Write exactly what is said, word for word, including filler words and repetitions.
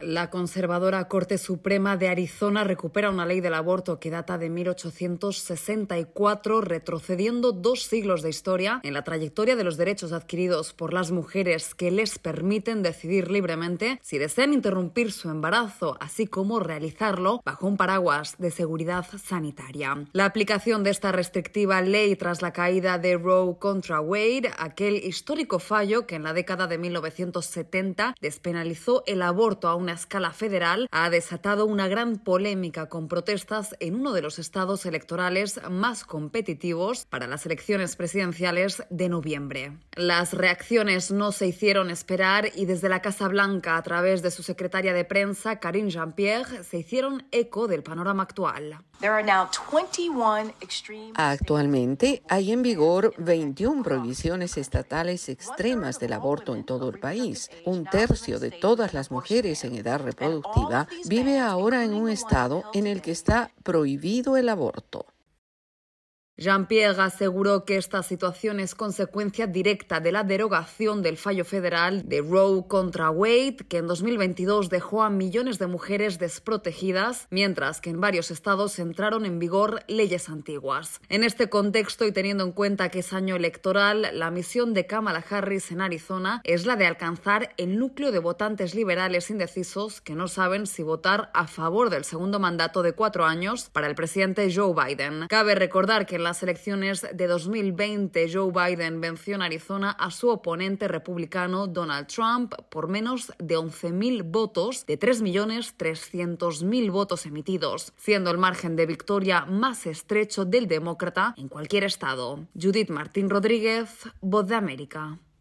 La conservadora Corte Suprema de Arizona recupera una ley del aborto que data de mil ochocientos sesenta y cuatro, retrocediendo dos siglos de historia en la trayectoria de los derechos adquiridos por las mujeres que les permiten decidir libremente si desean interrumpir su embarazo, así como realizarlo bajo un paraguas de seguridad sanitaria. La aplicación de esta restrictiva ley tras la caída de Roe contra Wade, aquel histórico fallo que en la década de mil novecientos setenta despenalizó el aborto a una escala federal, ha desatado una gran polémica con protestas en uno de los estados electorales más competitivos para las elecciones presidenciales de noviembre. Las reacciones no se hicieron esperar y desde la Casa Blanca, a través de su secretaria de prensa, Karine Jean-Pierre, se hicieron eco del panorama actual. Actualmente hay en vigor veintiuna prohibiciones estatales extremas del aborto en todo el país. Un tercio de todas las mujeres en edad reproductiva vive ahora en un estado en el que está prohibido el aborto. Jean-Pierre aseguró que esta situación es consecuencia directa de la derogación del fallo federal de Roe contra Wade, que en dos mil veintidós dejó a millones de mujeres desprotegidas, mientras que en varios estados entraron en vigor leyes antiguas. En este contexto y teniendo en cuenta que es año electoral, la misión de Kamala Harris en Arizona es la de alcanzar el núcleo de votantes liberales indecisos que no saben si votar a favor del segundo mandato de cuatro años para el presidente Joe Biden. Cabe recordar que en las elecciones de dos mil veinte, Joe Biden venció en Arizona a su oponente republicano Donald Trump por menos de once mil votos de tres millones trescientos mil votos emitidos, siendo el margen de victoria más estrecho del demócrata en cualquier estado. Judith Martín Rodríguez, Voz de América.